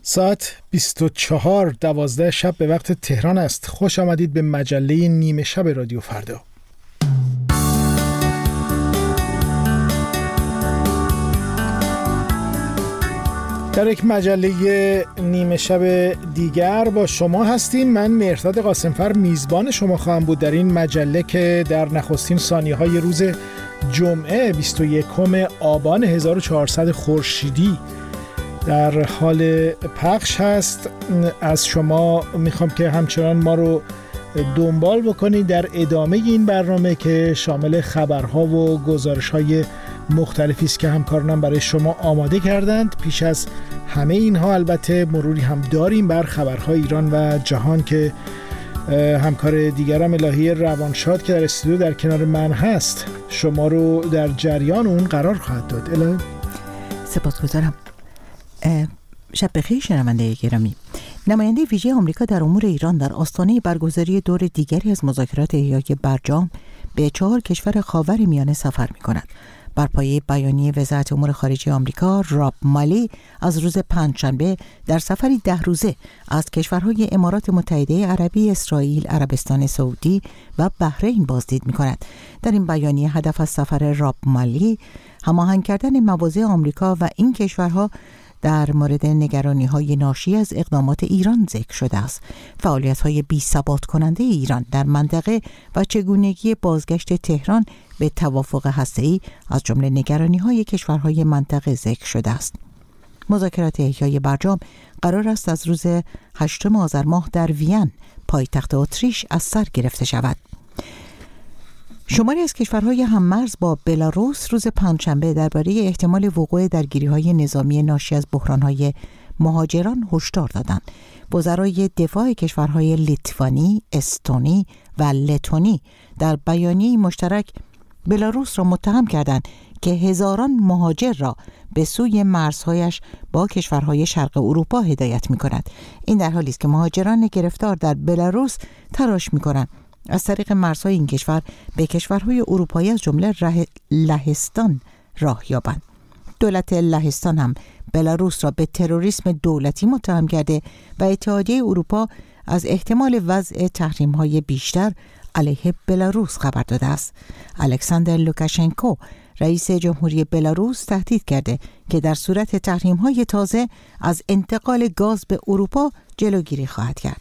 ساعت 24:12 شب به وقت تهران است. خوش آمدید به مجله نیمه شب رادیو فردا. در یک مجله نیمه شب دیگر با شما هستیم. من مهرداد قاسمفر میزبان شما خواهم بود در این مجله که در نخستین ثانیه‌های روز جمعه 21 آبان 1400 خورشیدی در حال پخش هست. از شما میخوام که همچنان ما رو دنبال بکنید در ادامه این برنامه که شامل خبرها و گزارش‌های مختلفی است که همکارانم برای شما آماده کردند. پیش از همه اینها البته مروری هم داریم بر خبرهای ایران و جهان که همکار دیگرم الهی روانشاد که در استودیو در کنار من هست شما رو در جریان اون قرار خواهد داد. الهی سپاسگزارم. شب بخیر شنونده گرامی. نماینده ویژه آمریکا در امور ایران در آستانه برگزاری دور دیگری از مذاکرات احیای برجام به 4 کشور خاورمیانه سفر می‌کند. بر پایه بیانیه وزارت امور خارجه آمریکا، راب مالی از روز پنجشنبه در سفری 10 روزه از کشورهای امارات متحده عربی، اسرائیل، عربستان سعودی و بحرین بازدید می‌کند. در این بیانیه هدف از سفر راب مالی هماهنگ کردن مواضع آمریکا و این کشورها در مورد نگرانی‌های ناشی از اقدامات ایران ذکر شده است. فعالیت‌های بی‌ثبات کننده ایران در منطقه و چگونگی بازگشت تهران به توافق هسته‌ای از جمله نگرانی‌های کشورهای منطقه ذکر شده است. مذاکرات احیای برجام قرار است از روز 8 آذر ماه در وین، پایتخت اتریش از سر گرفته شود. شماری از کشورهای هممرز با بلاروس روز پنجشنبه درباره احتمال وقوع درگیری‌های نظامی ناشی از بحران‌های مهاجران هشدار دادند. وزرای دفاع کشورهای لیتوانی، استونی و لتونی در بیانیه مشترک بلاروس را متهم کردند که هزاران مهاجر را به سوی مرزهایش با کشورهای شرق اروپا هدایت می‌کند. این در حالی است که مهاجران گرفتار در بلاروس تلاش می‌کنند از طریق مرزهای این کشور به کشورهای اروپایی از جمله لهستان راه یابند. دولت لهستان هم بلاروس را به تروریسم دولتی متهم کرده و اتحادیه اروپا از احتمال وضع تحریم‌های بیشتر علیه بلاروس خبر داده است. الکساندر لوکاشنکو رئیس جمهوری بلاروس تهدید کرده که در صورت تحریم‌های تازه از انتقال گاز به اروپا جلوگیری خواهد کرد.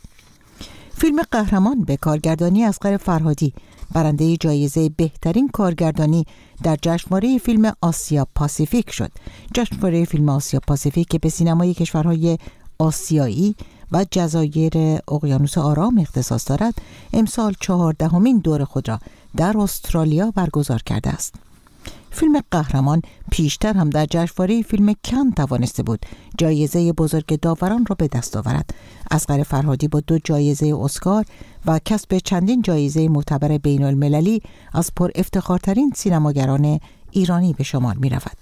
فیلم قهرمان به کارگردانی اصغر فرهادی برنده جایزه بهترین کارگردانی در جشنواره فیلم آسیا پاسیفیک شد. جشنواره فیلم آسیا پاسیفیک که به سینمای کشورهای آسیایی و جزایر اقیانوس آرام اختصاص دارد، امسال 14مین دور خود را در استرالیا برگزار کرده است. فیلم قهرمان پیشتر هم در جشنواره فیلم کن توانسته بود جایزه بزرگ داوران را به دست آورد. اصغر فرهادی با 2 جایزه اسکار و کسب چندین جایزه معتبر بین المللی از پر افتخارترین سینماگران ایرانی به شمار می رود.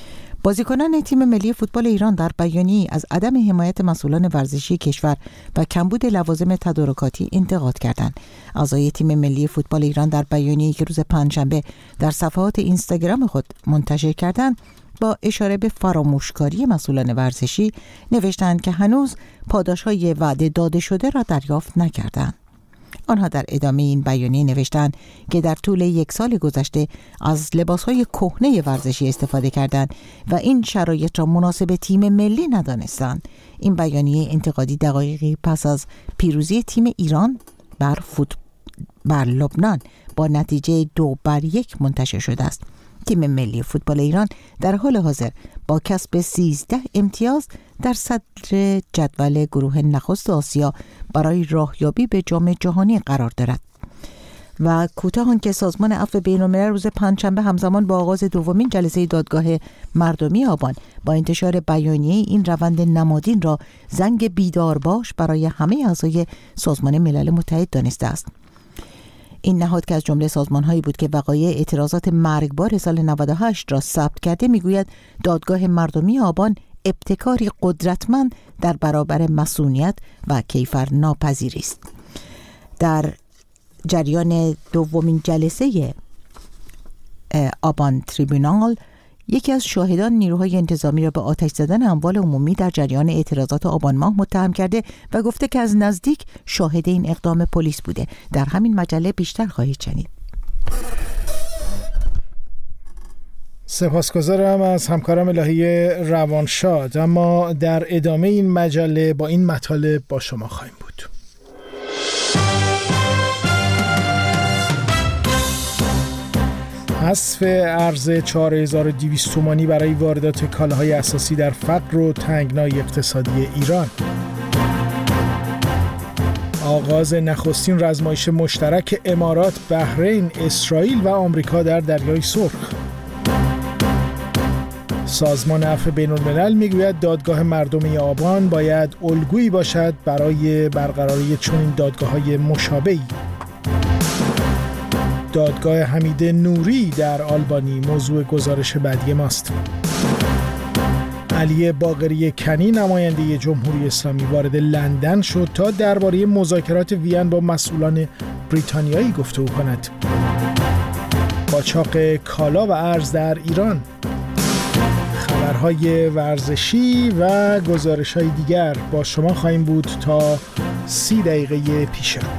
بازیکنان تیم ملی فوتبال ایران در بیانیه‌ای از عدم حمایت مسئولان ورزشی کشور و کمبود لوازم تدارکاتی انتقاد کردند. اعضای تیم ملی فوتبال ایران در بیانیه‌ای که روز پنجشنبه در صفحات اینستاگرام خود منتشر کردند، با اشاره به فراموشکاری مسئولان ورزشی نوشتند که هنوز پاداش‌های وعده داده شده را دریافت نکردند. آنها در ادامه این بیانیه نوشتند که در طول 1 سال گذشته از لباسهای کهنه ورزشی استفاده کردند و این شرایط را مناسب تیم ملی ندانستند. این بیانیه انتقادی دقایقی پس از پیروزی تیم ایران بر لبنان با نتیجه 2-1 منتشر شده است. تیم ملی فوتبال ایران در حال حاضر با کسب 13 امتیاز در صدر جدول گروه نخست آسیا برای راهیابی به جام جهانی قرار دارد. و کوتاه آنکه سازمان عفو بین‌الملل روز پنجشنبه همزمان با آغاز 2مین جلسه دادگاه مردمی آبان با انتشار بیانیه این روند نمادین را زنگ بیدار باش برای همه اعضای سازمان ملل متحد دانسته است. این نهاد که از جمله سازمان‌هایی بود که وقایع اعتراضات مرگبار سال 98 را ثبت کرده میگوید دادگاه مردمی آبان ابتکاری قدرتمند در برابر مصونیت و کیفرناپذیری است. در جریان 2مین جلسه آبان تریبونال یکی از شاهدان نیروهای انتظامی را به آتش زدن اموال عمومی در جریان اعتراضات آبان ماه متهم کرده و گفته که از نزدیک شاهد این اقدام پلیس بوده. در همین مجله بیشتر خواهید شنید. سپاسگزارم از همکارم الهی روانشاد. اما در ادامه این مجله با این مطالب با شما خواهیم بود. حذف ارز 4200 تومانی برای واردات کالاهای اساسی در فقر و تنگنای اقتصادی ایران. آغاز نخستین رزمایش مشترک امارات، بحرین، اسرائیل و آمریکا در دریای سرخ. سازمان عفو بین‌الملل میگوید دادگاه مردم آبان باید الگویی باشد برای برقراری چنین دادگاه‌های مشابهی. دادگاه حمید نوری در آلبانی موضوع گزارش بعدی ماست. علی باقری کنی نماینده جمهوری اسلامی وارد لندن شد تا درباره مذاکرات وین با مسئولان بریتانیایی گفتگو کند. قاچاق کالا و ارز در ایران. خبرهای ورزشی و گزارش‌های دیگر با شما خواهیم بود تا 30 دقیقه پیش رو.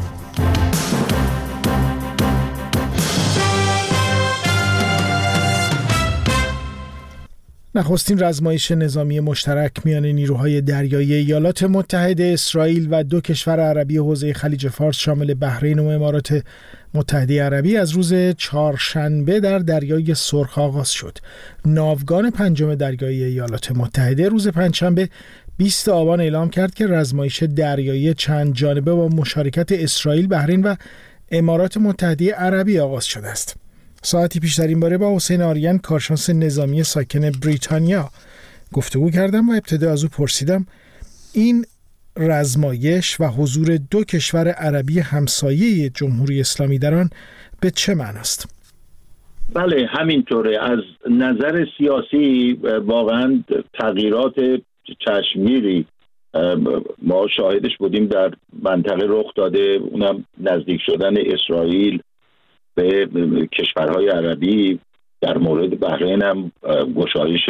نخستین رزمایش نظامی مشترک میان نیروهای دریایی ایالات متحده، اسرائیل و دو کشور عربی حوزه خلیج فارس شامل بحرین و امارات متحده عربی از روز چهارشنبه در دریای سرخ آغاز شد. ناوگان پنجم دریایی ایالات متحده روز پنجشنبه 20 آبان اعلام کرد که رزمایش دریایی چند جانبه با مشارکت اسرائیل، بحرین و امارات متحده عربی آغاز شده است. ساعتی پیش در این باره با حسین آریان، کارشناس نظامی ساکن بریتانیا گفتگو کردم و ابتدا از او پرسیدم این رزمایش و حضور دو کشور عربی همسایه جمهوری اسلامی در آن به چه معناست؟ بله، همینطوره. از نظر سیاسی واقعا تغییرات چشمگیری ما شاهدش بودیم در منطقه رخ داده، اونم نزدیک شدن اسرائیل به کشورهای عربی. در مورد بحرین هم گشایش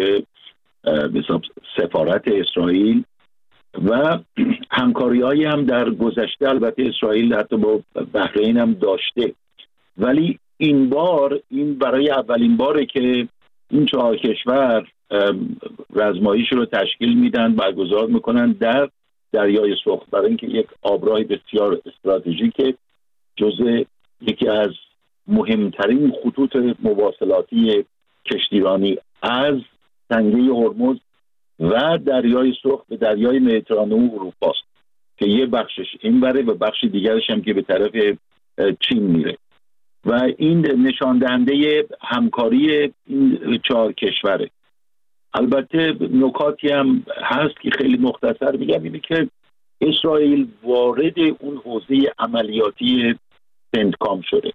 سفارت اسرائیل و همکاری‌هایی هم در گذشته البته اسرائیل حتی با بحرین هم داشته، ولی این بار این برای اولین باره که این چهار کشور رزمایش رو تشکیل میدن، برگزار میکنن در دریای سرخ، برای اینکه یک آبراه بسیار استراتژیک جزء یکی از مهمترین خطوط مواصلاتی کشتیرانی از تنگه هرمز و دریای سرخ به دریای مدیترانه و اروپا است که یه بخشش این بره و بخش دیگرش هم که به طرف چین میره و این نشان دهنده همکاری این چهار کشوره. البته نکاتی هم هست که خیلی مختصر میگم، اینه که اسرائیل وارد اون حوزه عملیاتی سنتکام شده.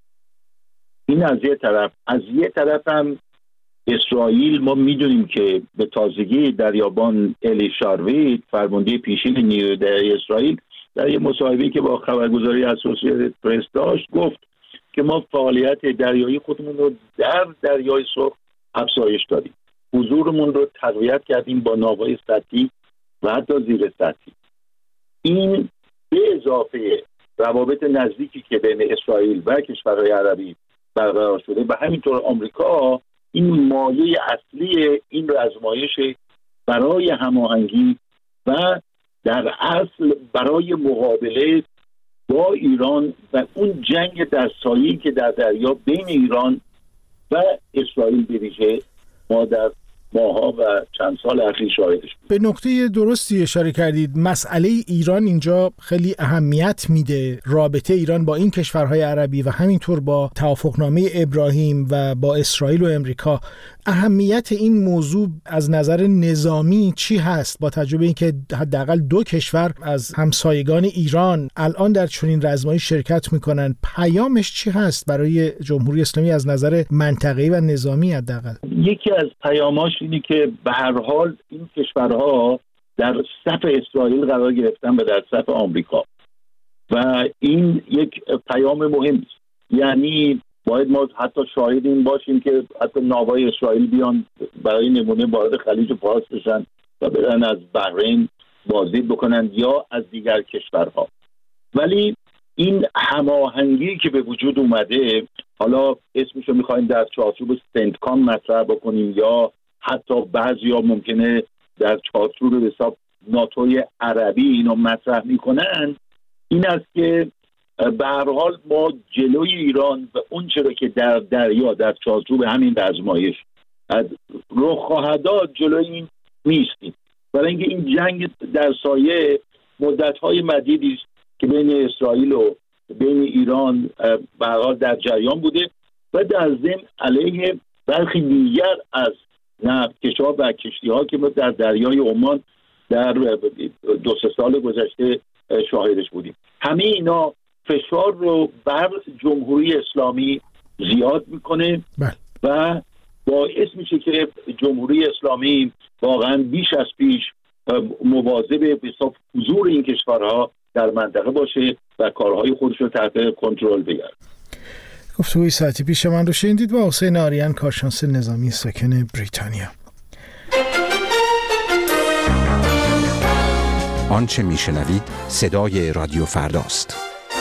این از یه طرف. از یه طرف هم اسرائیل ما میدونیم که به تازگی دریابان الی شارویت، فرمانده پیشین نیروی دریایی اسرائیل، در یه مصاحبه‌ای که با خبرگزاری اسوسییتد پرس داشت گفت که ما فعالیت دریایی خودمون رو در دریای سرخ افزایش دادیم، حضورمون رو تقویت کردیم با ناوهای سطحی و حتی زیر سطحی. این به اضافه روابط نزدیکی که بین اسرائیل و کشورهای عربی برقرار شده و همینطور آمریکا، این مایه اصلی این رزمایش برای هماهنگی و در اصل برای مقابله با ایران و اون جنگ در سایه‌ای که در دریا بین ایران و اسرائیل بریشه ما در ماها و چند سال اخیر شاهدش بود. به نکته درستی اشاره کردید. مسئله ایران اینجا خیلی اهمیت میده، رابطه ایران با این کشورهای عربی و همینطور با توافقنامه ابراهیم و با اسرائیل و امریکا. اهمیت این موضوع از نظر نظامی چی هست با تجربه اینکه حداقل دو کشور از همسایگان ایران الان در چنین رزمایش شرکت میکنن؟ پیامش چی هست برای جمهوری اسلامی از نظر منطقه‌ای و نظامی حداقل؟ یکی از پیاماش اینه که به هر حال این کشورها در صف اسرائیل قرار گرفتن و در صف آمریکا و این یک پیام مهم است. یعنی باید ما حتی شاهد این باشیم که حتی ناوهای اسرائیل بیان برای نمونه وارد خلیج فارس بشن و برن از بحرین بازدید بکنن یا از دیگر کشورها. ولی این هماهنگی که به وجود اومده، حالا اسمشو میخوایم در چارچوب سنتکام مطرح بکنیم یا حتی بعضیا ممکنه در چارچوب به حساب ناتوی عربی اینو مطرح میکنن، این است که به هر حال ما جلوی ایران و اون چرا که در دریا در چارچوب همین آزمایش رخ خواهد داد جلوی این نیستیم، برای اینکه این جنگ در سایه مدت‌های مدیدی است که بین اسرائیل و بین ایران به هر حال در جریان بوده و در ضمن علیه برخی دیگر از نفتکش‌ها و کشتی‌ها که ما در دریای عمان در 2-3 سال گذشته شاهدش بودیم. همه اینا فشار رو بر جمهوری اسلامی زیاد میکنه و باعث میشه که جمهوری اسلامی واقعا بیش از پیش مواظب به حضور این کشورها در منطقه باشه و کارهای خودش رو تحت کنترل بگیره. گفتگوی ساعتی پیش من رو شنیدید با حسین آریان، کارشناس نظامی ساکن بریتانیا. آنچه میشنوید صدای رادیو فرداست.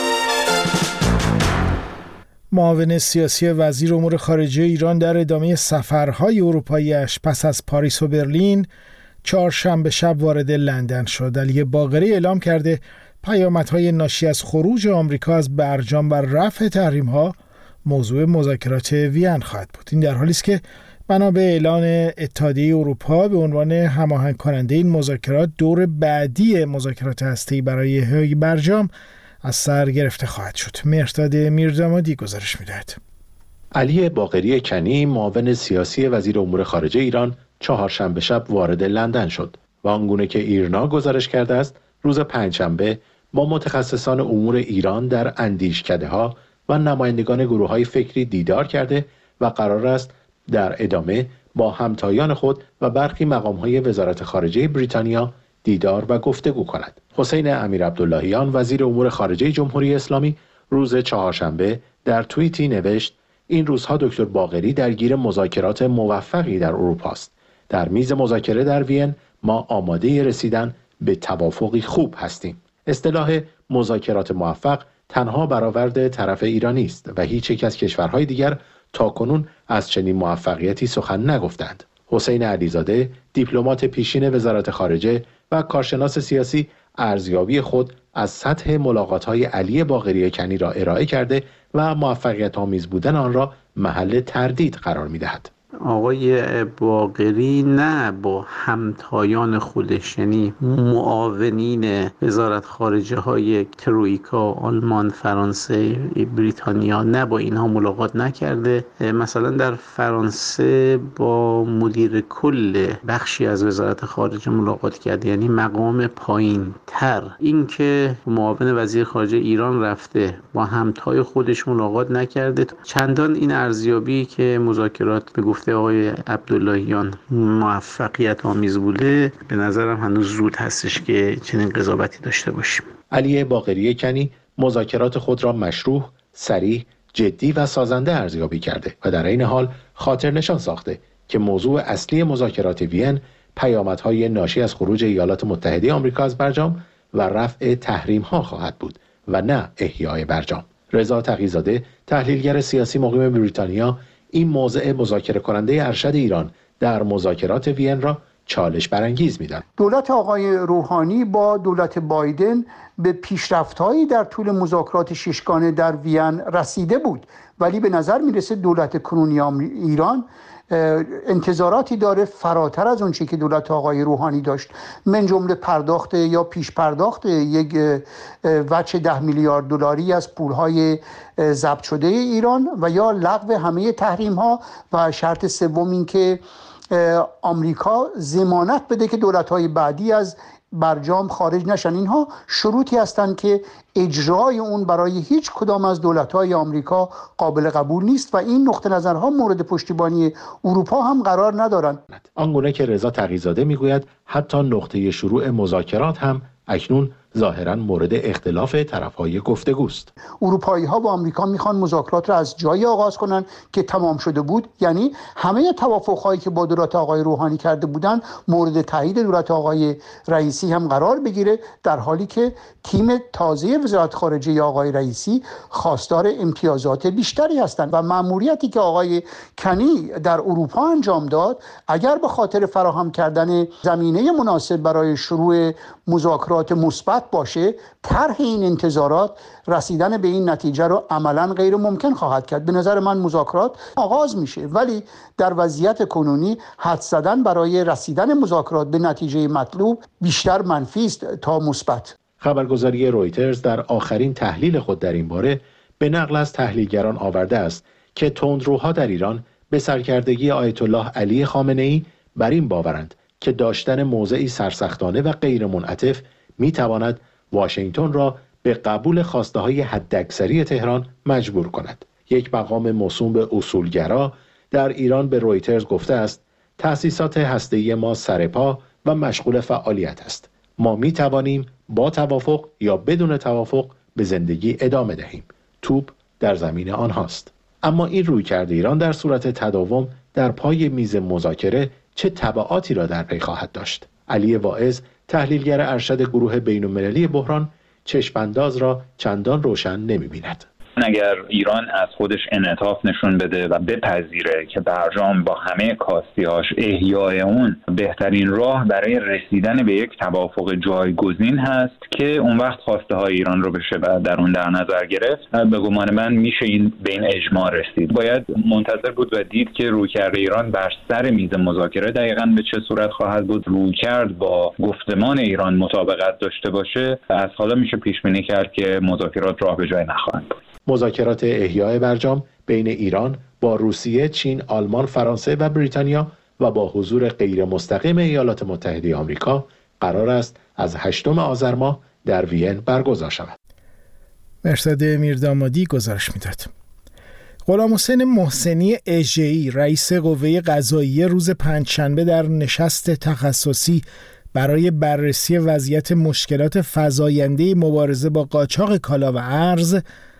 معاون سیاسی وزیر امور خارجه ایران در ادامه سفرهای اروپایی‌اش پس از پاریس و برلین چهارشنبه شب وارد لندن شد. علی باقری اعلام کرده پیامدهای ناشی از خروج آمریکا از برجام و رفع تحریم‌ها موضوع مذاکرات وین خواهد بود. این در حالی است که بنا به اعلان اتحادیه اروپا به عنوان هماهنگ کننده این مذاکرات دور بعدی مذاکرات هسته‌ای برای برجام از سر گرفته خواهد شد. مهرداد میردامادی گزارش می‌دهد. علی باقری کنی معاون سیاسی وزیر امور خارجه ایران چهارشنبه شب وارد لندن شد و آنگونه که ایرنا گزارش کرده است روز پنجشنبه با متخصصان امور ایران در اندیشکده‌ها و نمایندگان گروه‌های فکری دیدار کرده و قرار است در ادامه با همتایان خود و برخی مقام‌های وزارت خارجه بریتانیا دیدار و گفتگو کند. حسین امیرعبداللهیان وزیر امور خارجه جمهوری اسلامی روز چهارشنبه در توییتی نوشت این روزها دکتر باقری درگیر مذاکرات موفقی در اروپا است. در میز مذاکره در وین ما آماده رسیدن به توافقی خوب هستیم. اصطلاح مذاکرات موفق تنها برآورد طرف ایرانی است و هیچ یک از کشورهای دیگر تاکنون از چنین موفقیتی سخن نگفتند. حسین علیزاده دیپلمات پیشین وزارت خارجه و کارشناس سیاسی ارزیابی خود از سطح ملاقات‌های علی باقری کنی را ارائه کرده و موفقیت‌آمیز بودن آن را محل تردید قرار می‌دهد. آقای باقری نه با همتایان خودش یعنی معاونین وزارت خارجه های ترویکا، آلمان، فرانسه، بریتانیا نه با اینها ملاقات نکرده. مثلا در فرانسه با مدیر کل بخشی از وزارت خارجه ملاقات کرده، یعنی مقام پایین تر. این که معاون وزیر خارجه ایران رفته با همتای خودش ملاقات نکرده، چندان این ارزیابی که مذاکرات به گفته آقای عبداللهیان موفقیت آمیز بوده به نظرم هنوز زود هستش که چنین قضاوتی داشته باشیم. علی باقری کنی مذاکرات خود را مشروع، صریح، جدی و سازنده ارزیابی کرده و در این حال خاطر نشان ساخته که موضوع اصلی مذاکرات وین پیامدهای ناشی از خروج ایالات متحده آمریکا از برجام و رفع تحریم‌ها خواهد بود و نه احیای برجام. رضا تقی‌زاده تحلیلگر سیاسی مقیم بریتانیا این موضع مذاکره کننده ارشد ایران در مذاکرات وین را چالش برانگیز می‌داند. دولت آقای روحانی با دولت بایدن به پیشرفت‌هایی در طول مذاکرات ششگانه در وین رسیده بود، ولی به نظر می‌رسه دولت کنونی ایران انتظاراتی داره فراتر از اون چیزی که دولت آقای روحانی داشت، من جمله پرداخت یا پیش پرداخت یک وجه 10 میلیارد دلاری از پولهای ضبط شده ایران و یا لغو همه تحریم‌ها و شرط سوم این که آمریکا ضمانت بده که دولت‌های بعدی از برجام خارج نشن. اینها شروطی هستند که اجرای اون برای هیچ کدام از دولت‌های آمریکا قابل قبول نیست و این نقطه نظرها مورد پشتیبانی اروپا هم قرار ندارند. آنگونه که رضا تقی‌زاده میگوید حتی نقطه شروع مذاکرات هم اکنون ظاهراً مورد اختلاف طرف‌های گفتگوست. اروپایی‌ها با آمریکا میخوان مذاکرات را از جایی آغاز کنن که تمام شده بود، یعنی همه توافق‌هایی که با دولت آقای روحانی کرده بودن مورد تایید دولت آقای رئیسی هم قرار بگیره، در حالی که تیم تازه وزارت خارجه آقای رئیسی خواستار امتیازات بیشتری هستند و مأموریتی که آقای کنی در اروپا انجام داد اگر به خاطر فراهم کردن زمینه مناسب برای شروع مذاکرات مثبت باشه، طرح این انتظارات رسیدن به این نتیجه رو عملاً غیر ممکن خواهد کرد. به نظر من مذاکرات آغاز میشه، ولی در وضعیت کنونی حد زدن برای رسیدن مذاکرات به نتیجه مطلوب بیشتر منفی است تا مثبت. خبرگزاری رویترز در آخرین تحلیل خود در این باره به نقل از تحلیلگران آورده است که تندروها در ایران به سرکردگی آیت الله علی خامنه‌ای بر این باورند که داشتن موضعی سرسختانه و غیر منعطف میتواند واشنگتن را به قبول خواسته‌های حداکثری تهران مجبور کند. یک مقام موسوم به اصولگرا در ایران به رویترز گفته است تأسیسات هسته‌ای ما سرپا و مشغول فعالیت است. ما میتوانیم با توافق یا بدون توافق به زندگی ادامه دهیم. توپ در زمین آنهاست. اما این رویکرد ایران در صورت تداوم در پای میز مذاکره چه تبعاتی را در پی خواهد داشت؟ علی واعظ، تحلیلگر ارشد گروه بین‌المللی بحران، چشم‌انداز را چندان روشن نمی‌بیند. اگر ایران از خودش انعطاف نشون بده و بپذیره که برجام با همه کاستی‌هاش احیای اون بهترین راه برای رسیدن به یک توافق جایگزین هست که اون وقت خواسته های ایران رو بشه در اون در نظر گرفت، به گمان من میشه به این اجماع رسید. باید منتظر بود و دید که رویکرد ایران بر سر میز مذاکره دقیقاً به چه صورت خواهد بود. رویکرد با گفتمان ایران مطابقت داشته باشه، از حالا میشه پیش بینی کرد که مذاکرات راه به جای نخواهند بود. مذاکرات احیای برجام بین ایران با روسیه، چین، آلمان، فرانسه و بریتانیا و با حضور غیر مستقیم ایالات متحده آمریکا قرار است از 8 آذر ماه در وین برگزار شود. مرصد میردامادی گزارش میداد. غلامحسین محسنی اژه‌ای رئیس قوه قضاییه روز پنجشنبه در نشست تخصصی برای بررسی وضعیت مشکلات فزاینده مبارزه با قاچاق کالا و ارز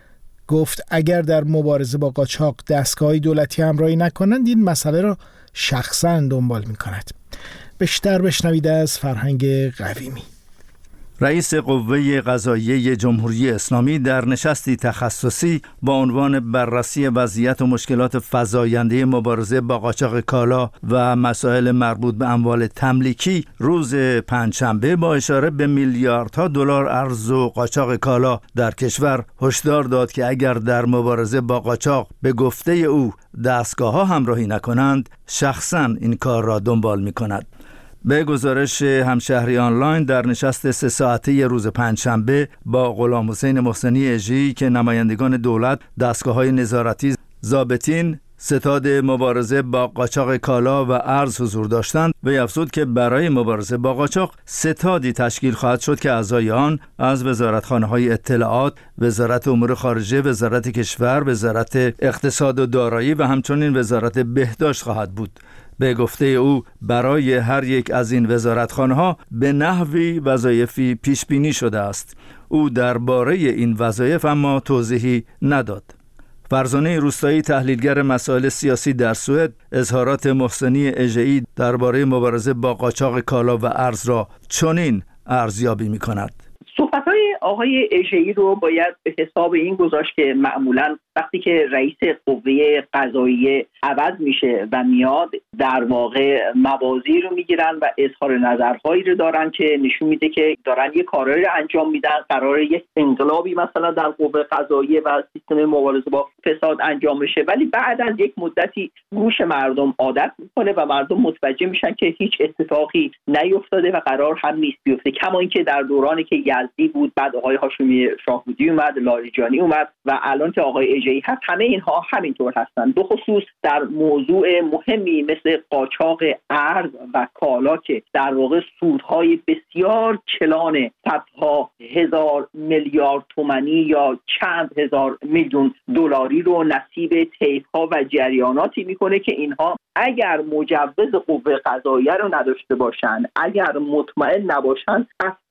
گفت اگر در مبارزه با قاچاق دستگاه‌های دولتی همراهی نکنند این مسئله را شخصاً دنبال می‌کند. بیشتر بشنوید از فرهنگ قویمی. رئیس قوه قضاییه جمهوری اسلامی در نشستی تخصصی با عنوان بررسی وضعیت و مشکلات فزاینده مبارزه با قاچاق کالا و مسائل مربوط به اموال تملیکی روز پنجشنبه با اشاره به میلیاردها دلار ارز و قاچاق کالا در کشور هشدار داد که اگر در مبارزه با قاچاق به گفته او دستگاه‌ها همراهی نکنند شخصاً این کار را دنبال می‌کند. به گزارش همشهری آنلاین در نشست 3 ساعته روز پنجشنبه با غلامحسین محسنی اژه‌ای که نمایندگان دولت، دستگاه‌های نظارتی، ضابطین، ستاد مبارزه با قاچاق کالا و ارز حضور داشتند، وی افزود که برای مبارزه با قاچاق ستادی تشکیل خواهد شد که اعضای آن از وزارتخانه‌های اطلاعات، وزارت امور خارجه، وزارت کشور، وزارت اقتصاد و دارایی و همچنین وزارت بهداشت خواهد بود. به گفته او برای هر یک از این وزارتخانه‌ها به نحوی وظایفی پیش بینی شده است. او درباره این وظایف اما توضیحی نداد. فرزانه روستایی، تحلیلگر مسائل سیاسی در سوئد، اظهارات محسنی اژه‌ای درباره مبارزه با قاچاق کالا و ارز را چنین ارزیابی می‌کند. صحبت‌های آقای اژه‌ای رو باید به حساب این گذاشت که معمولاً وقتی که رئیس قوه قضاییه عوض میشه و میاد، در واقع موازی رو میگیرن و اظهار نظرهایی رو دارن که نشون میده که دارن یه کارایی رو انجام میدن، قراره یک انقلابی مثلا در قوه قضاییه و سیستم مبارزه با فساد انجام بشه، ولی بعد از یک مدتی گوش مردم عادت میکنه و مردم متوجه میشن که هیچ اتفاقی نیفتاده و قرار هم نیست بیفته. کما اینکه در دورانی که یزدی بود، بعد آقای هاشمی شاهبودی اومد، لاریجانی اومد و الان که آقای اژه‌ای هست، همه اینها همینطور هستن. به خصوص در موضوع مهمی مثل قاچاق ارز و کالا که در واقع سودهای بسیار کلان صدها هزار میلیارد تومانی یا چند هزار میلیون دلاری رو نصیب طیف‌ها و جریاناتی میکنه که اینها اگر مجوز قوه قضاییه رو نداشته باشن، اگر مطمئن نباشن، قطعاً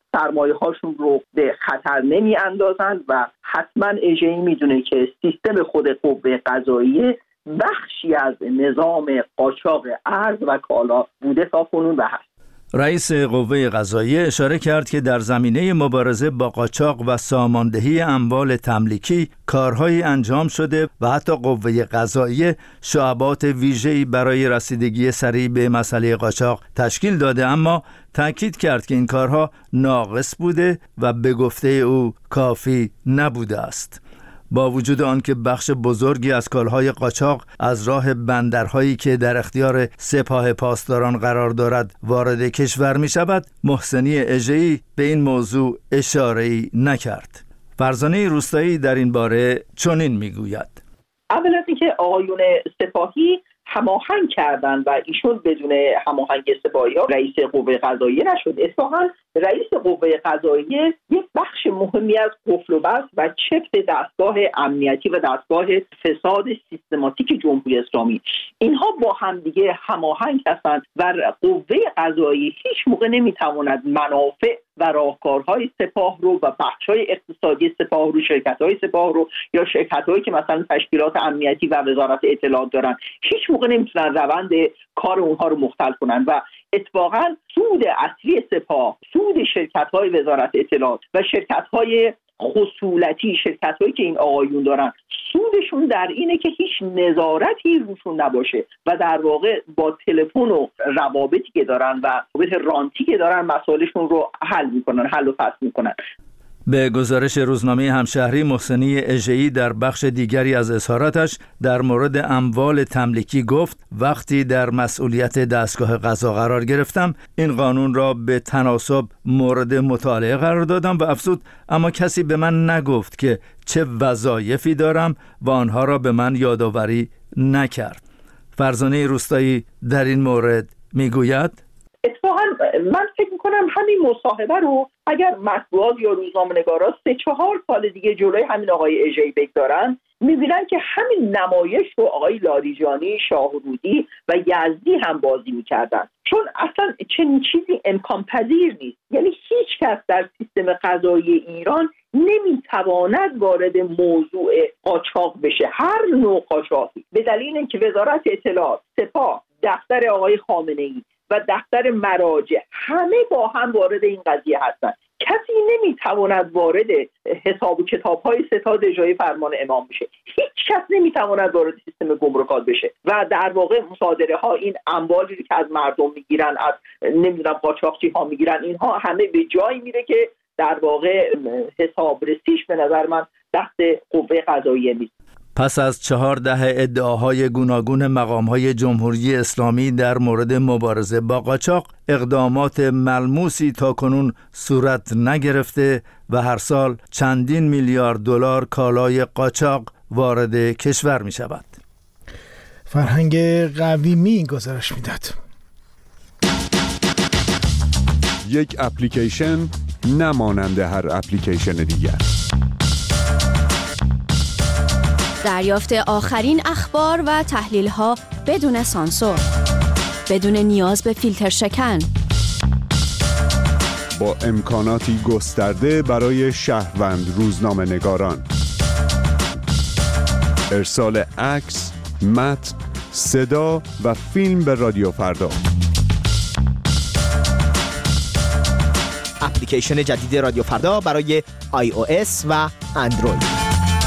سرمایه هاشون رو به خطر نمی اندازن و حتما اژه‌ای میدونه که سیستم خود قوه قضاییه بخشی از نظام قاچاق ارز و کالا بوده تا کنون و هست. رئیس قوه قضاییه اشاره کرد که در زمینه مبارزه با قاچاق و ساماندهی اموال تملیکی کارهایی انجام شده و حتی قوه قضاییه شعبات ویژه‌ای برای رسیدگی سریع به مسئله قاچاق تشکیل داده، اما تأکید کرد که این کارها ناقص بوده و به گفته او کافی نبوده است. با وجود آنکه بخش بزرگی از کالاهای قاچاق از راه بندرهایی که در اختیار سپاه پاسداران قرار دارد وارد کشور می شود، محسنی اژه‌ای به این موضوع اشاره‌ای نکرد. فرزانه روستایی در این باره چنین می گوید: اول از اینکه آقایون سپاهی هماهنگ کردن و ایشون بدون هماهنگ سپاهی‌ها رئیس قوه قضاییه نشد. اتفاقاً رئیس قوه قضاییه یک بخش مهمی از قفل و بست و چفت دستگاه امنیتی و دستگاه فساد سیستماتیک جمهوری اسلامی، اینها با هم دیگه هماهنگ هستند و قوه قضاییه هیچ موقع نمیتواند منافع و راهکارهای سپاه رو و بخش‌های اقتصادی سپاه رو، شرکت‌های سپاه رو یا شرکت‌هایی که مثلا تشکیلات امنیتی و وزارت اطلاعات دارن، هیچ موقع نمیتونن روند کار اونها رو مختل کنن و اتفاقا سود اصلی سپاه، سود شرکت‌های وزارت اطلاعات و شرکت‌های خصولتی، شرکت‌هایی که این آقایون دارن، سودشون در اینه که هیچ نظارتی روشون نباشه و در واقع با تلفن و روابطی که دارن و روابط رانتی که دارن مسائلشون رو حل و فصل میکنن. به گزارش روزنامه همشهری، محسنی اژه‌ای در بخش دیگری از اظهاراتش در مورد اموال تملیکی گفت: وقتی در مسئولیت دستگاه قضا قرار گرفتم این قانون را به تناسب مورد مطالعه قرار دادم و افزود اما کسی به من نگفت که چه وظایفی دارم و آنها را به من یادآوری نکرد. فرزانه روستایی در این مورد میگوید: اتفاقا من فکر میکنم همین مصاحبه رو اگر مطبوعات یا روزنامه‌نگارا 3-4 سال دیگه جلوی همین آقای اژه‌ای بگذارن، میبینن که همین نمایش رو آقای لاریجانی، شاهرودی و یزدی هم بازی میکردن، چون اصلا چنین چیزی امکان پذیر نیست. یعنی هیچ کس در سیستم قضایی ایران نمیتواند وارد موضوع قاچاق بشه، هر نوع قاچاقی، به دلیل اینکه وزارت اطلاعات، سپاه، دفتر آقای خامنه‌ای و دفتر مراجع همه با هم وارد این قضیه هستند. کسی نمیتواند وارد حساب و کتاب‌های ستاد اجرایی فرمان امام بشه، هیچ کس نمیتواند وارد سیستم گمرکات بشه و در واقع مصادره ها، این اموالی که از مردم میگیرن، از نمیدونم قاچاقچی ها میگیرن، اینها همه به جایی میره که در واقع حسابرسیش به نظر من دست قوه قضاییه نیست. پس از 14 ادعاهای گوناگون مقام‌های جمهوری اسلامی در مورد مبارزه با قاچاق، اقدامات ملموسی تاکنون صورت نگرفته و هر سال چندین میلیارد دلار کالای قاچاق وارد کشور می شود. فرهنگ قویمی گزارش میداد. یک اپلیکیشن نمانند هر اپلیکیشن دیگر. دریافت آخرین اخبار و تحلیل‌ها بدون سانسور، بدون نیاز به فیلتر شکن، با امکاناتی گسترده برای شهروند روزنامه‌نگاران. ارسال عکس، متن، صدا و فیلم به رادیو فردا. اپلیکیشن جدید رادیو فردا برای iOS و اندروید.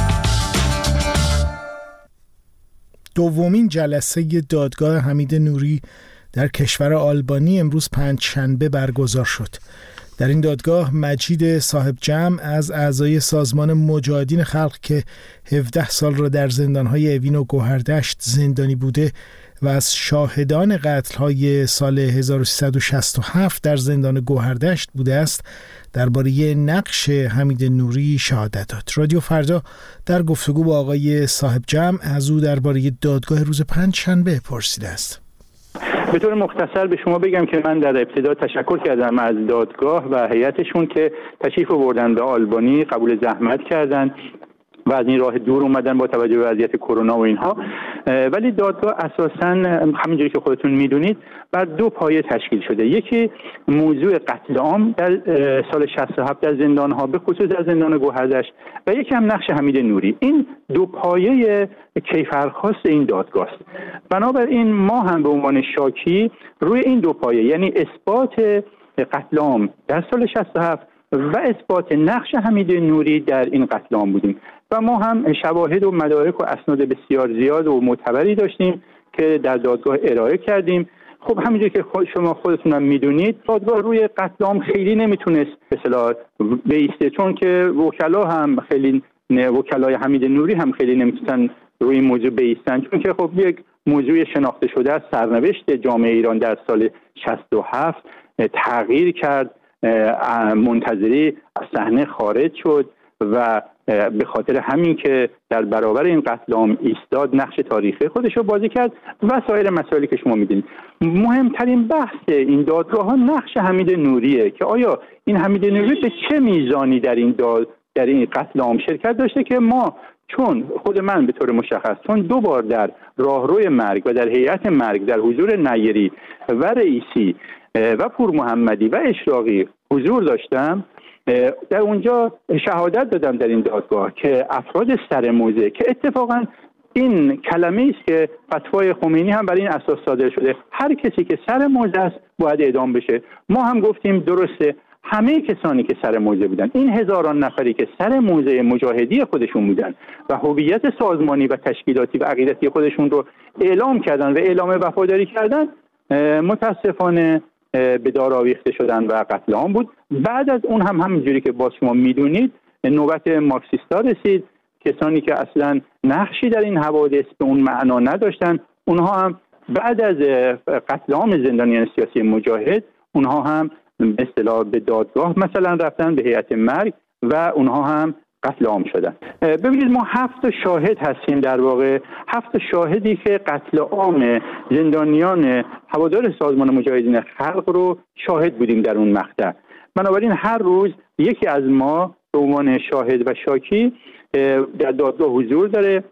دومین جلسه دادگاه حمید نوری در کشور آلبانی امروز پنجشنبه برگزار شد. در این دادگاه مجید صاحب جمع از اعضای سازمان مجاهدین خلق که 17 سال را در زندانهای اوین و گوهردشت زندانی بوده و از شاهدان قتل‌های سال 1367 در زندان گوهردشت بوده است درباره نقش حمید نوری شهادت داد. رادیو فردا در گفتگو با آقای صاحب جمع از او درباره دادگاه روز پنجشنبه پرسیده است. به طور مختصر به شما بگم که من در ابتدا تشکر کردم از دادگاه و هیئتشون که تشریف آوردن به آلبانی، قبول زحمت کردن و از این راه دور اومدن با توجه به وضعیت کرونا و اینها. ولی دادگاه اساساً همونجوری که خودتون میدونید بر دو پایه تشکیل شده. یکی موضوع قتل عام در سال 67 در زندان‌ها، به خصوص در زندان گوهردشت، و یکی هم نقش حمید نوری. این دو پایه کیفرخواست این دادگاه است. بنابراین ما هم به عنوان شاکی روی این دو پایه، یعنی اثبات قتل عام در سال 67 و اثبات نقش حمید نوری در این قتل عام بودیم و ما هم شواهد و مدارک و اسناد بسیار زیاد و معتبری داشتیم که در دادگاه ارائه کردیم. خب همینجور که شما خودتون هم میدونید دادگاه روی قتل عام خیلی نمیتونست به اصطلاح بایسته، چون که وکلای حمید نوری هم خیلی نمیتونن روی این موضوع بایستن، چون که خب یک موضوع شناخته شده از سرنوشت جامعه ایران در سال 67 تغییر کرد، منتظری از صحنه خارج شد و به خاطر همین که در برابر این قتل عام ایستاد نقش تاریخی خودش رو بازی کرد و سایر مسائلی که شما میدونید. مهمترین بحث این دادگاه ها نقش حمید نوریه که آیا این حمید نوری به چه میزانی در این قتل عام شرکت داشته که ما، چون خود من به طور مشخص چون 2 بار در راهروی مرگ و در هیئت مرگ در حضور نیری و رئیسی و پور محمدی و اشراقی حضور داشتم، در اونجا شهادت دادم در این دادگاه که افراد سر موضع، که اتفاقا این کلمه است که فتوای خمینی هم برای این اساس صادر شده، هر کسی که سر موضع است باید اعدام بشه. ما هم گفتیم درسته، همه کسانی که سر موضع بودن، این هزاران نفری که سر موضع مجاهدی خودشون بودن و هویت سازمانی و تشکیلاتی و عقیدتی خودشون رو اعلام کردن و اعلام وفاداری کردن، متاسفانه به دار آویخته شدن و قتل عام بود. بعد از اون هم همینجوری که باز شما میدونید نوبت مارکسیستا رسید، کسانی که اصلا نقشی در این حوادث به اون معنا نداشتن، اونها هم بعد از قتل عام زندانیان سیاسی مجاهد اونها هم به اصطلاح به دادگاه مثلا رفتن، به هیئت مرگ، و اونها هم قتل عام شدن. ببینید ما 7 شاهد هستیم، در واقع 7 شاهدی که قتل عام زندانیان هوادار سازمان مجاهدین خلق رو شاهد بودیم در اون مقطع. بنابراین هر روز یکی از ما به عنوان شاهد و شاکی در دادگاه حضور داره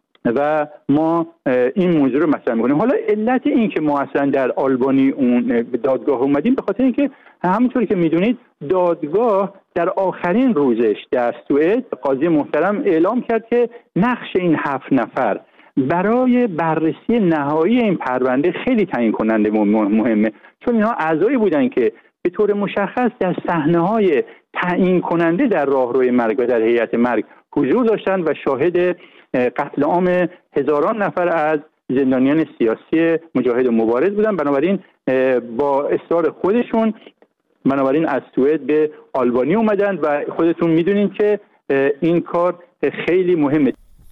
و ما این موضوع رو مطرح می‌کنیم. حالا علت این که ما اصلا در آلبانی اون دادگاه اومدیم به خاطر اینکه همونطوری که میدونید دادگاه در آخرین روزش در سوئد قاضی محترم اعلام کرد که نقش این 7 نفر برای بررسی نهایی این پرونده خیلی تعیین کننده و مهمه، چون اینها اعضایی بودن که به طور مشخص در صحنه‌های تعیین کننده در راهروی مرگ و در هیئت مرگ حضور داشتن و شاهد قتل عام هزاران نفر از زندانیان سیاسی مجاهد و مبارز بودن. بنابراین با اصرار خودشون از سوئد به آلبانی اومدن و خودتون میدونین که این کار خیلی مهمه.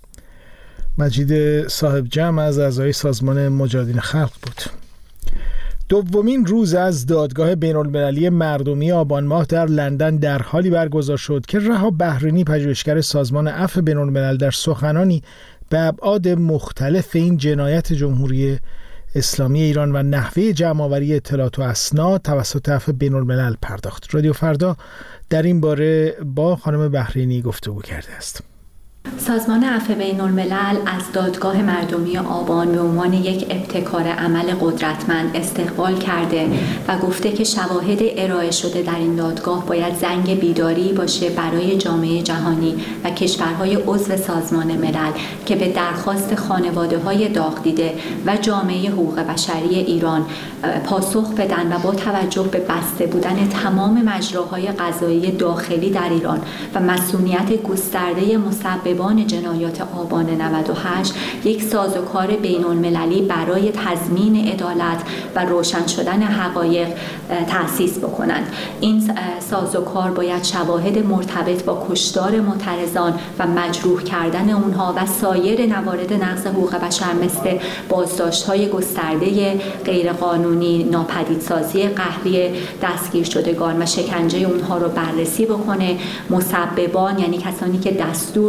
مجید صاحب جمع از اعضای سازمان مجاهدین خلق بود. دومین روز از دادگاه بین‌المللی مردمی آبان ماه در لندن در حالی برگزار شد که رها بحرینی، پژوهشگر سازمان عفو بین‌الملل، در سخنانی به ابعاد مختلف این جنایت جمهوری اسلامی ایران و نحوه جمع‌آوری اطلاعات و اسناد توسط عفو بین‌الملل پرداخت. رادیو فردا در این باره با خانم بحرینی گفتگو کرده است. سازمان عفو بین‌الملل از دادگاه مردمی آبان به عنوان یک ابتکار عمل قدرتمند استقبال کرده و گفته که شواهد ارائه شده در این دادگاه باید زنگ بیداری باشه برای جامعه جهانی و کشورهای عضو سازمان ملل که به درخواست خانواده‌های داغ دیده و جامعه حقوق بشری ایران پاسخ بدن و با توجه به بسته بودن تمام مجراهای قضایی داخلی در ایران و مسئولیت گسترده مسببان جنایات آبان 98 یک سازوکار بین‌المللی برای تضمین عدالت و روشن شدن حقایق تأسیس بکنند. این سازوکار باید شواهد مرتبط با کشتار معترضان و مجروح کردن اونها و سایر موارد نقض حقوق بشر مثل بازداشت‌های گسترده غیرقانونی، ناپدیدسازی قهری دستگیر شدگان و شکنجه اونها رو بررسی بکنه. مسببان یعنی کسانی که دستور دادن و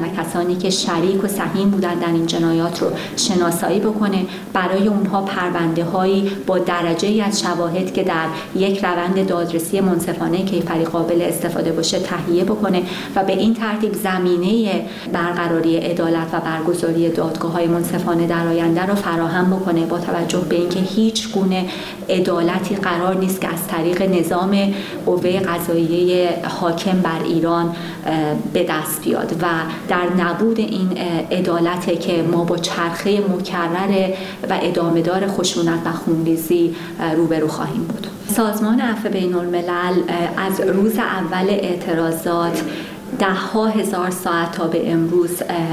و کسانی که شریک و سهیم بودن در این جنایات رو شناسایی بکنه، برای اونها پرونده هایی با درجه‌ای از شواهد که در یک روند دادرسی منصفانه کیفری قابل استفاده باشه تهیه بکنه و به این ترتیب زمینه برقراری عدالت و برگزاری دادگاه‌های منصفانه در آینده رو فراهم بکنه، با توجه به اینکه هیچ گونه عدالتی قرار نیست که از طریق نظام قوه قضاییه حاکم بر ایران به دست بیاد و در نبود این عدالت که ما با چرخه مکرر و ادامه‌دار خشونت و خونریزی روبرو خواهیم بود. سازمان عفو بین‌الملل از روز اول اعتراضات 10,000 ساعت تا به امروز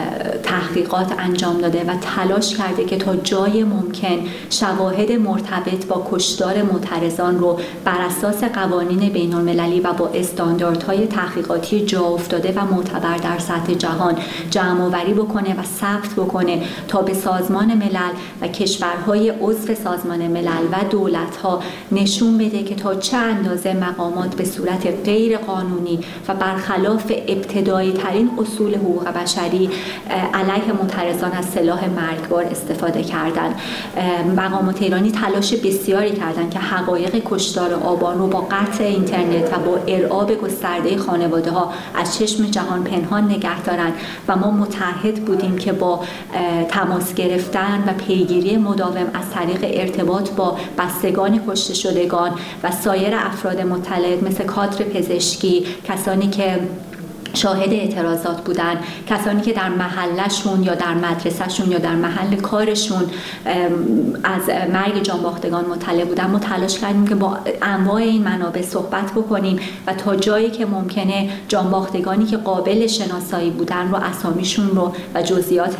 تحقیقات انجام داده و تلاش کرده که تا جای ممکن شواهد مرتبط با کشتار معترضان رو بر اساس قوانین بین المللی و با استانداردهای تحقیقاتی جا افتاده و معتبر در سطح جهان جمع آوری بکنه و ثبت بکنه تا به سازمان ملل و کشورهای عضو سازمان ملل و دولت‌ها نشون بده که تا چه اندازه مقامات به صورت غیر قانونی و برخلاف ابتدایی ترین اصول حقوق بشری علیه معترضان از سلاح مرگبار استفاده کردند. مقامات ایرانی تلاش بسیاری کردند که حقایق کشتار آبان رو با قطع اینترنت و با ارعاب گسترده خانواده ها از چشم جهان پنهان نگه دارند و ما متعهد بودیم که با تماس گرفتن و پیگیری مداوم از طریق ارتباط با بستگان کشته شدگان و سایر افراد مطلع مثل کادر پزشکی، کسانی که شاهد اعتراضات بودن، کسانی که در محلشون یا در مدرسهشون یا در محل کارشون از مرگ جانباختگان مطلع بودن، ما تلاش کردیم که با انواع این منابع صحبت بکنیم و تا جایی که ممکنه جانباختگانی که قابل شناسایی بودن رو اسامیشون رو و جزئیات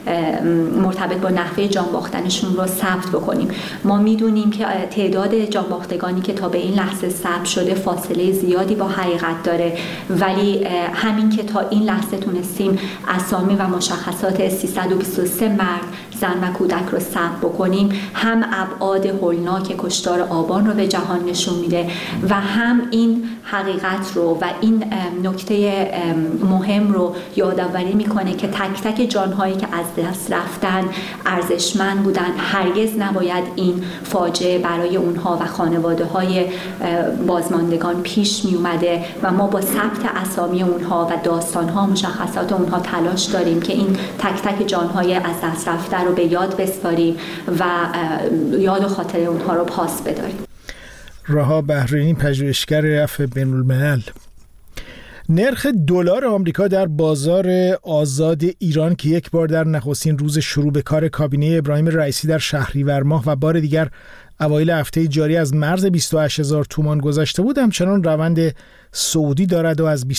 مرتبط با نحوه جانباختنشون رو ثبت بکنیم. ما میدونیم که تعداد جانباختگانی که تا به این لحظه ثبت شده فاصله زیادی با حقیقت داره، ولی همین که تا این لحظه تونستیم اسامی و مشخصات 323 مرد، زن و کودک رو ثبت بکنیم، هم ابعاد هولناک کشتار آبان رو به جهان نشون میده و هم این حقیقت رو و این نکته مهم رو یادآوری میکنه که تک تک جانهایی که از دست رفتن ارزشمند بودن. هرگز نباید این فاجعه برای اونها و خانواده های بازماندگان پیش می اومده و ما با ثبت اسامی اونها و داستانها و مشخصات اونها تلاش داریم که این تک تک جانهای از دست رفته رو به یاد بسپاریم و یاد و خاطر اونها رو پاس بداریم. رها بحرینی، پژوهشگر عفو بین‌الملل. نرخ دلار آمریکا در بازار آزاد ایران که یک بار در نخستین روز شروع به کار کابینه ابراهیم رئیسی در شهریور ماه و بار دیگر اوایل هفته جاری از مرز 28,000 تومان گذشته بود، همچنان روند صعودی دارد و از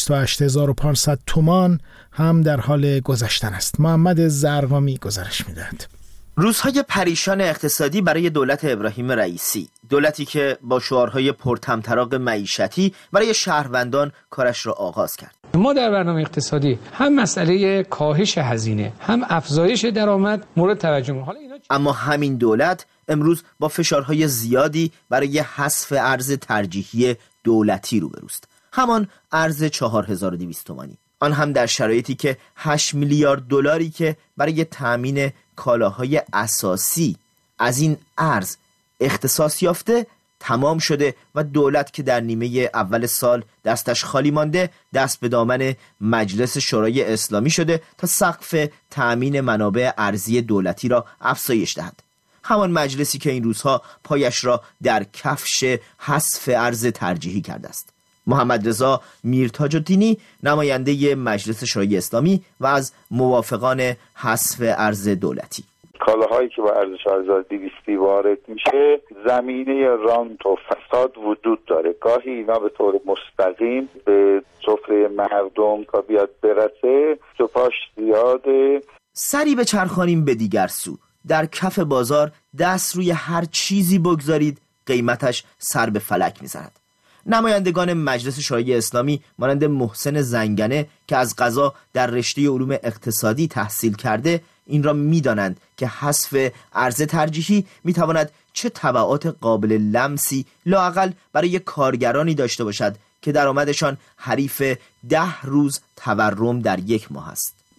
28,500 تومان هم در حال گذشتن است. محمد زرقامی گزارش می‌دهد. روزهای پریشان اقتصادی برای دولت ابراهیم رئیسی، دولتی که با شعارهای پرطمطراق معیشتی برای شهروندان کارش را آغاز کرد. ما در برنامه اقتصادی هم مسئله کاهش هزینه هم افزایش درآمد مورد توجه. اما همین دولت امروز با فشارهای زیادی برای حذف ارز ترجیحی دولتی روبروست، همان ارز 4200 تومانی، آن هم در شرایطی که 8 میلیارد دلاری که برای تأمین کالاهای اساسی از این ارز اختصاص یافته تمام شده و دولت که در نیمه اول سال دستش خالی مانده دست به دامن مجلس شورای اسلامی شده تا سقف تأمین منابع ارزی دولتی را افزایش دهد. همان مجلسی که این روزها پایش را در کفش حذف ارز ترجیحی کرده است. محمد رضا میرتاج الدینی، نماینده مجلس شورای اسلامی و از موافقان حذف ارز دولتی: کالاهایی که با ارزش 1200 وارد میشه زمینه رانت و فساد وجود داره. گاهی اینا به طور مستقیم به سفره مردم تا بیاد برسه سپاش زیاده. سری به چرخانیم به دیگر سو. در کف بازار دست روی هر چیزی بگذارید قیمتش سر به فلک میزند. نمایندگان مجلس شورای اسلامی مانند محسن زنگنه که از قضا در رشته علوم اقتصادی تحصیل کرده این را می‌دانند که حذف ارز ترجیحی می‌تواند چه تبعات قابل لمسی لااقل برای کارگرانی داشته باشد که درآمدشان حریف 10 روز تورم در یک ماه است.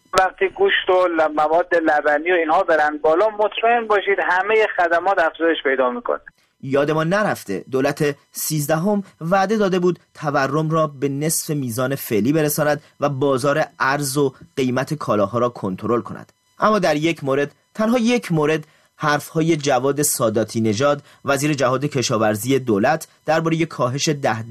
وقتی گوشت و مواد لبنی و اینها برن بالا، مطمئن باشید همه خدمات افزایش پیدا میکنه. یادمان نرفته دولت 13 وعده داده بود تورم را به نصف میزان فعلی برساند و بازار ارز و قیمت کالاها را کنترل کند. اما در یک مورد، تنها یک مورد، حرفهای جواد ساداتی نژاد وزیر جهاد کشاورزی دولت درباره کاهش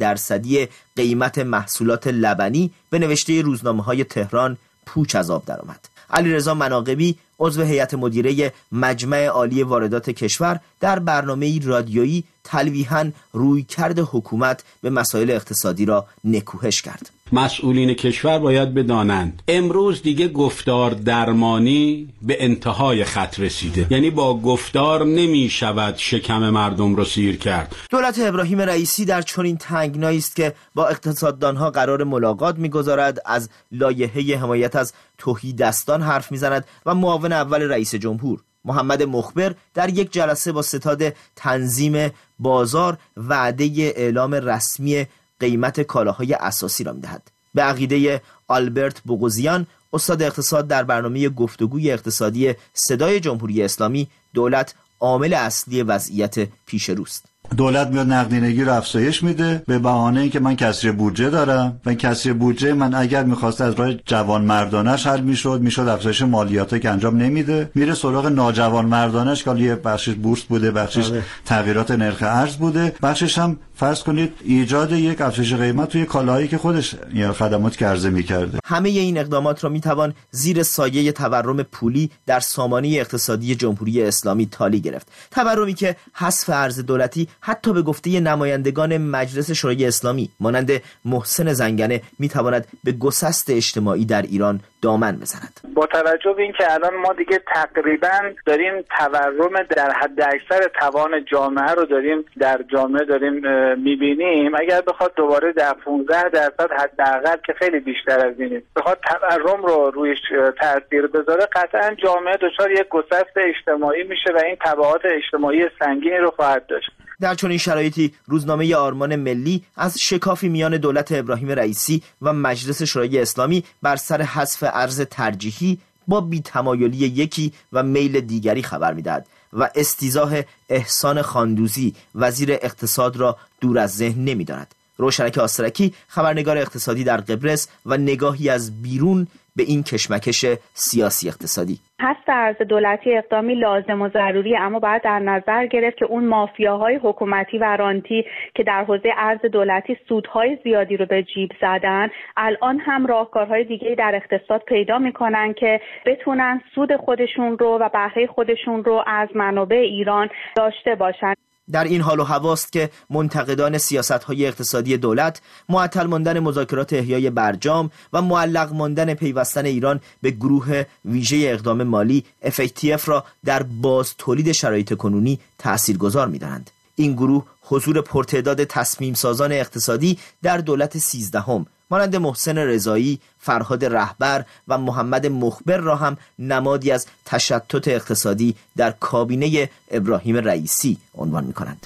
10% قیمت محصولات لبنی به نوشته روزنامه‌های تهران پوچ از آب درآمد. علیرضا مناقبی عضو هیئت مدیره مجمع عالی واردات کشور در برنامه‌ای رادیویی تلویحاً رویکرد حکومت به مسائل اقتصادی را نکوهش کرد. مسئولین کشور باید بدانند امروز دیگه گفتار درمانی به انتهای خط رسیده، یعنی با گفتار نمی شود شکم مردم رو سیر کرد. دولت ابراهیم رئیسی در چنین تنگنایی است که با اقتصاددانها قرار ملاقات می‌گذارد، از لایحه حمایت از تهیدستان حرف می‌زند و معاون اول رئیس جمهور محمد مخبر در یک جلسه با ستاد تنظیم بازار وعده اعلام رسمی قیمت کالاهای اساسی را می‌دهد. به عقیده آلبرت بوغوزیان، استاد اقتصاد در برنامه گفتگوی اقتصادی صدای جمهوری اسلامی، دولت عامل اصلی وضعیت پیش روست. دولت میاد نقدینگی رو افزایش میده به بهانه اینکه من کسری بودجه دارم و کسری بودجه من اگر میخواست از راه جوان مردانش حل میشد افزایش مالیاتی که انجام نمیده، میره سراغ ناجوان مردانش که یه بخشش بورس بوده، بخشش تغییرات نرخ ارز بوده، بخشش هم فرض کنید ایجاد یک افزایش قیمت توی کالاهایی که خودش یا خدمات که عرضه میکرده. همه این اقدامات را میتوان زیر سایه تورم پولی در سامانه اقتصادی جمهوری اسلامی تالی گرفت. تورمی که حذف ارز دولتی حتی به گفته نمایندگان مجلس شورای اسلامی مانند محسن زنگنه میتواند به گسست اجتماعی در ایران دامن بزند. با توجه به اینکه الان ما دیگه تقریبا داریم تورم در حد اکثر توان جامعه رو در جامعه داریم میبینیم، اگر بخواد دوباره در 15% حداقل که خیلی بیشتر از اینه بخواد تورم رو رویش تاثیر بذاره، قطعا جامعه دچار یک گسست اجتماعی میشه و این تبعات اجتماعی سنگینی رو خواهد داشت. در چنین شرایطی روزنامه آرمان ملی از شکافی میان دولت ابراهیم رئیسی و مجلس شورای اسلامی بر سر حذف ارز ترجیحی با بی‌تمایلی یکی و میل دیگری خبر می‌دهد و استیضاح احسان خاندوزی وزیر اقتصاد را دور از ذهن نمی‌داند. روشنک آسترکی خبرنگار اقتصادی در قبرس و نگاهی از بیرون به این کشمکش سیاسی اقتصادی. حذف ارز دولتی اقدامی لازم و ضروری، اما باید در نظر گرفت که اون مافیاهای حکومتی و رانتی که در حوزه ارز دولتی سودهای زیادی رو به جیب زدن، الان هم راهکارهای دیگه در اقتصاد پیدا میکنن که بتونن سود خودشون رو و بهره خودشون رو از منابع ایران داشته باشن. در این حال و هواست که منتقدان سیاست‌های اقتصادی دولت معطل ماندن مذاکرات احیای برجام و معلق ماندن پیوستن ایران به گروه ویژه اقدام مالی FATF را در باز تولید شرایط کنونی تاثیرگذار می‌دانند. این گروه حضور پرتعداد تصمیم سازان اقتصادی در دولت 13 مانند محسن رضایی، فرهاد رهبر و محمد مخبر را هم نمادی از تشتت اقتصادی در کابینه ابراهیم رئیسی عنوان می‌کنند.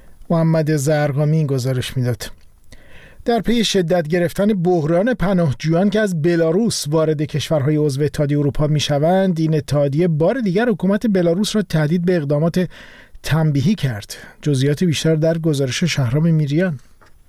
محمد زرقامی این گزارش میداد. در پی شدت گرفتن بحران پناهجویان که از بلاروس وارد کشورهای عضو اتحادیه اروپا میشوند، این اتحادیه بار دیگر حکومت بلاروس را تهدید به اقدامات تنبیهی کرد. جزئیات بیشتر در گزارش شهرام میریان.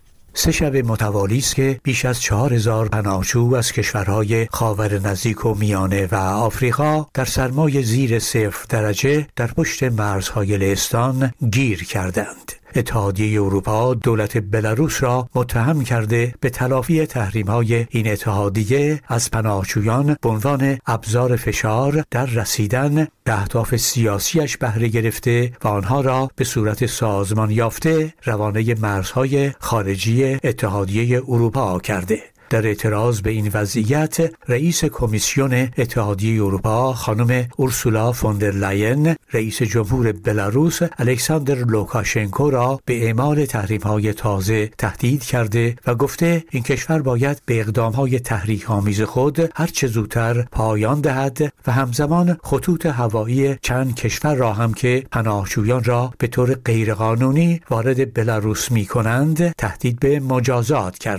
3 شب متوالی است که بیش از 4000 پناهجو از کشورهای خاور نزدیک و میانه و آفریقا در سرمای زیر 0 درجه در پشت مرزهای لهستان گیر کردند. اتحادیه اروپا دولت بلاروس را متهم کرده به تلافی تحریم‌های این اتحادیه از پناهجویان به عنوان ابزار فشار در رسیدن به اهداف سیاسیش بهره گرفته و آنها را به صورت سازمان یافته روانه مرزهای خارجی اتحادیه اروپا کرده. در اعتراض به این وضعیت، رئیس کمیسیون اتحادیه اروپا خانم اورسولا فوندر لاین رئیس جمهور بلاروس الکساندر لوکاشنکو را به اعمال تحریم‌های تازه تهدید کرده و گفته این کشور باید به اقدام‌های تحریک‌آمیز خود هر چه زودتر پایان دهد و همزمان خطوط هوایی چند کشور را هم که پناهجویان را به طور غیرقانونی وارد بلاروس می‌کنند تهدید به مجازات کرده.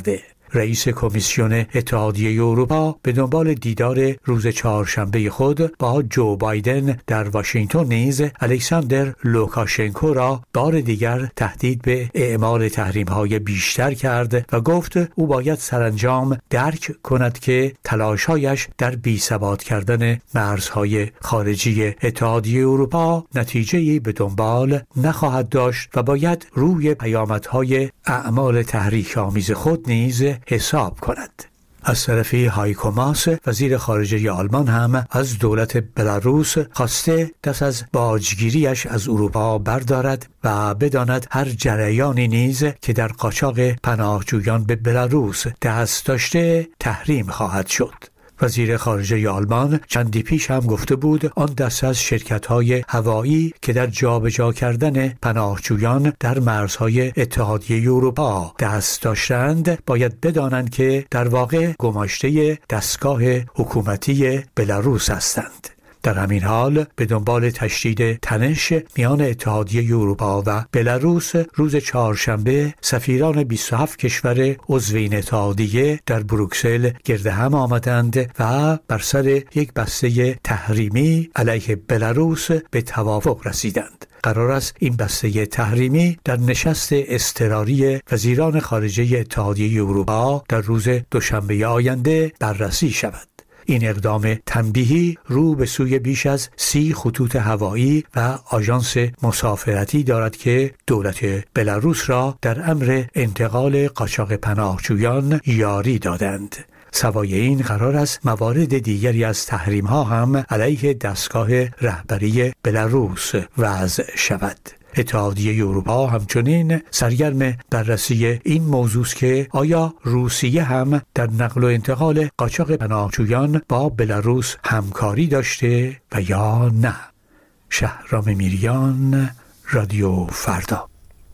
رئیس کمیسیون اتحادیه اروپا به دنبال دیدار روز چهارشنبه خود با جو بایدن در واشنگتن نیز الکساندر لوکاشنکو را بار دیگر تهدید به اعمال تحریم‌های بیشتر کرد و گفت او باید سرانجام درک کند که تلاش‌هایش در بی‌ثبات کردن مرزهای خارجی اتحادیه اروپا نتیجه‌ای به دنبال نخواهد داشت و باید روی پیامدهای اعمال تحریک‌آمیز خود نیز حساب کند. از طرفی هایکو ماس وزیر خارجه آلمان هم از دولت بلاروس خواسته دست از باجگیریش از اروپا بردارد و بداند هر جریانی نیز که در قاچاق پناهجویان به بلاروس دست داشته تحریم خواهد شد. وزیر خارجه آلمان چندی پیش هم گفته بود آن دسته از شرکت‌های هوایی که در جابجا کردن پناهجویان در مرزهای اتحادیه اروپا دست داشتند باید بدانند که در واقع گماشته دستگاه حکومتی بلاروس هستند. در همین حال به دنبال تشدید تنش میان اتحادیه اروپا و بلاروس روز چهارشنبه سفیران 27 کشور عضو این اتحادیه در بروکسل گرد هم آمدند و بر سر یک بسته تحریمی علیه بلاروس به توافق رسیدند. قرار است این بسته تحریمی در نشست اضطراری وزیران خارجه اتحادیه اروپا در روز دوشنبه آینده بررسی شود. این اقدام تنبیهی رو به سوی بیش از 30 خطوط هوایی و آژانس مسافرتی دارد که دولت بلاروس را در امر انتقال قاچاق پناهجویان یاری دادند. سوای این قرار است موارد دیگری از تحریم‌ها هم علیه دستگاه رهبری بلاروس وضع شود. اتحادیه اروپا همچنین سرگرم بررسی این موضوع است که آیا روسیه هم در نقل و انتقال قاچاق پناهجویان با بلاروس همکاری داشته و یا نه. شهرام میریان، رادیو فردا.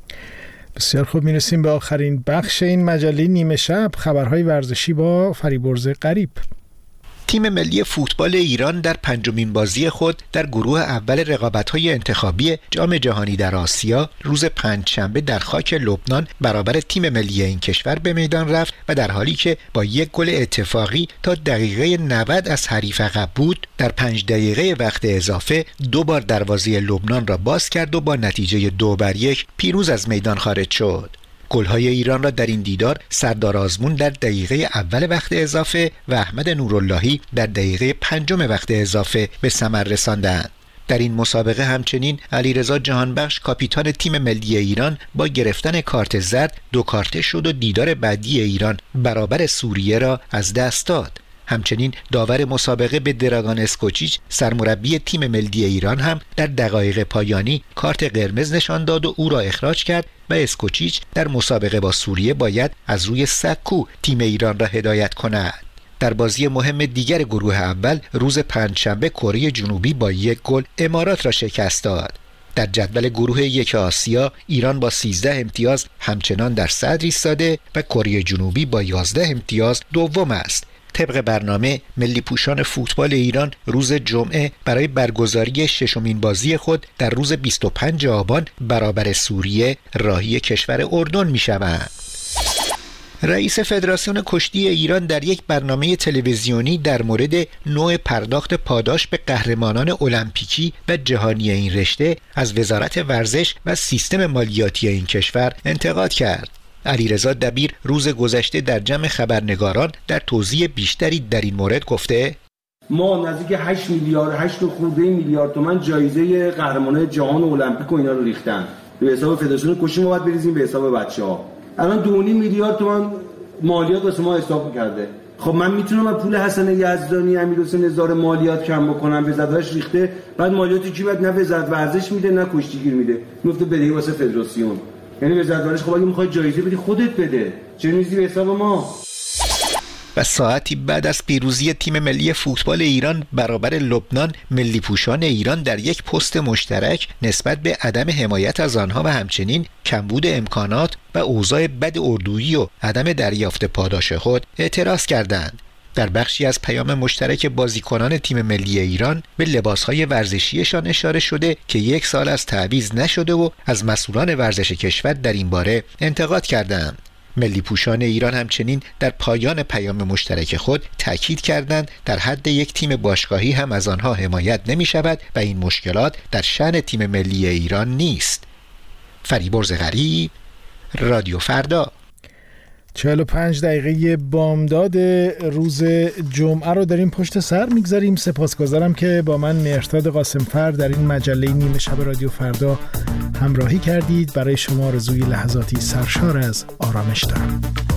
بسیار خوب، میرسیم به آخرین بخش این مجله نیمه شب، خبرهای ورزشی با فریبرز غریب. تیم ملی فوتبال ایران در پنجمین بازی خود در گروه اول رقابت‌های انتخابی جام جهانی در آسیا روز پنجشنبه در خاک لبنان برابر تیم ملی این کشور به میدان رفت و در حالی که با یک گل اتفاقی تا دقیقه 90 از حریف عقب بود، در 5 دقیقه وقت اضافه 2 بار دروازه لبنان را باز کرد و با نتیجه 2-1 پیروز از میدان خارج شد. گل‌های ایران را در این دیدار سردار آزمون در دقیقه اول وقت اضافه و احمد نوراللهی در دقیقه 5 وقت اضافه به ثمر رساندند. در این مسابقه همچنین علیرضا جهانبخش کاپیتان تیم ملی ایران با گرفتن کارت زرد 2 کارته شد و دیدار بعدی ایران برابر سوریه را از دست داد. همچنین داور مسابقه به دراگان اسکوچیچ سرمربی تیم ملی ایران هم در دقایق پایانی کارت قرمز نشان داد و او را اخراج کرد و اسکوچیچ در مسابقه با سوریه باید از روی سکو تیم ایران را هدایت کند. در بازی مهم دیگر گروه اول روز پنجشنبه کره جنوبی با 1 گل امارات را شکست داد. در جدول گروه 1 آسیا ایران با 13 امتیاز همچنان در صدر ایستاده و کره جنوبی با 11 امتیاز دوم است. طبق برنامه ملی پوشان فوتبال ایران روز جمعه برای برگزاری 6مین بازی خود در روز 25 آبان برابر سوریه راهی کشور اردن می‌شوند. رئیس فدراسیون کشتی ایران در یک برنامه تلویزیونی در مورد نوع پرداخت پاداش به قهرمانان المپیکی و جهانی این رشته از وزارت ورزش و سیستم مالیاتی این کشور انتقاد کرد. علیرضا دبیر روز گذشته در جمع خبرنگاران در توضیح بیشتری در این مورد گفته ما نزدیک 8 میلیارد تومان جایزه قهرمانان جهان المپیک و اینا رو ریختن به حساب فدراسیون کشتی. ما باید بریزیم به حساب بچه‌ها. الان 2.5 میلیارد تومان مالیات واسه ما حساب کرده. خب من میتونم از پول حسن یزدانی، امیرحسین نزار مالیات کم بکنم، وزارتش ریخته، بعد مالیاتی کی بعد نه وزارت ورزش میده نه کشتیگیر میده، میفته بدهی واسه فدراسیون. یعنی وزارت ورزش خب اگه میخوای جایزه بدی خودت بده، چه میزی به حساب ما. و ساعتی بعد از پیروزی تیم ملی فوتبال ایران برابر لبنان، ملی پوشان ایران در یک پست مشترک نسبت به عدم حمایت از آنها و همچنین کمبود امکانات و اوضاع بد اردویی و عدم دریافت پاداش خود اعتراض کردند. در بخشی از پیام مشترک بازیکنان تیم ملی ایران به لباسهای ورزشیشان اشاره شده که 1 سال از تعویض نشده و از مسئولان ورزش کشور در این باره انتقاد کردند. ملی پوشان ایران همچنین در پایان پیام مشترک خود تاکید کردند در حد یک تیم باشگاهی هم از آنها حمایت نمی شود و این مشکلات در شأن تیم ملی ایران نیست. فریبرز غریب، رادیو فردا. 45 دقیقه بامداد روز جمعه رو داریم پشت سر میگذاریم. سپاسگزارم که با من مهرداد قاسمفر در این مجله نیمه شب رادیو فردا همراهی کردید. برای شما آرزوی لحظاتی سرشار از آرامش دارم.